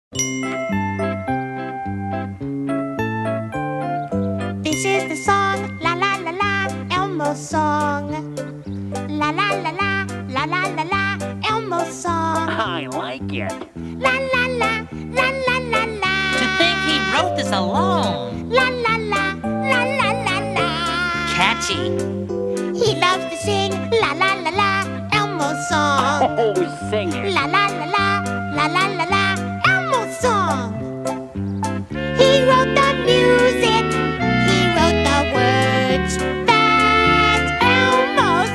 This is the song, la la la la, Elmo's song. La la la la, la la la la, Elmo's song. I like it. La la la, la la la la. To think he wrote this alone. La la la, la la la la. Catchy. He loves to sing, la la la la, Elmo's song. Oh, sing it. La la la la, la la la la, Elmo's song. He wrote the music, he wrote the words. That's Elmo's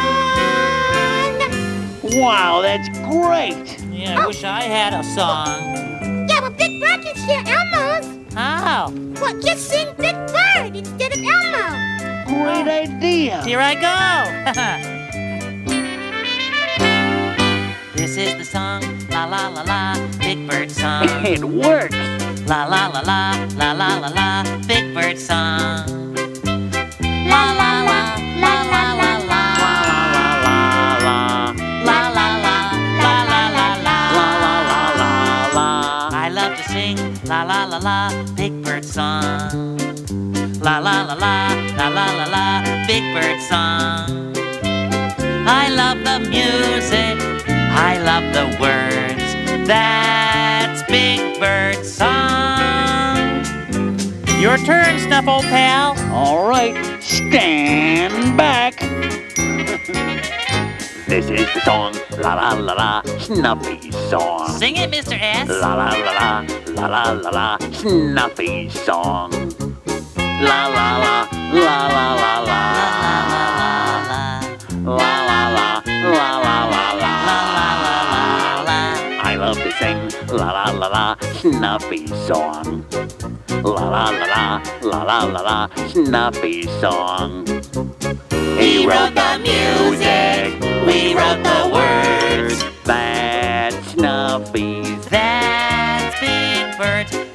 song. Wow, that's great. Yeah, I wish I had a song. Yeah, but Big Bird can share Elmo's. How? Well, just sing Big Bird instead of Elmo. Great idea. Here I go. This is the song, la la la la, Big Bird song. It works. La la la la, la la la la, Big Bird song. La la la, la la la la. La la la, la la la la. I love to sing la la la la, Big Bird song. La la la la, la la la la, Big Bird song. I love the music, I love the words. That's Big Bird song. Your turn, Snuffle Pal. All right, stand back. This is the song, la la la la, Snuffy song. Sing it, Mr. S. La la la la, la la la la, Snuffy song. La la la, la la la la. La la la, la la la la. I love to sing la la la la, Snuffy song. La la la la, la la la la, Snuffy song. He wrote the music, we wrote the words. That's Snuffy's. That's Big Bird.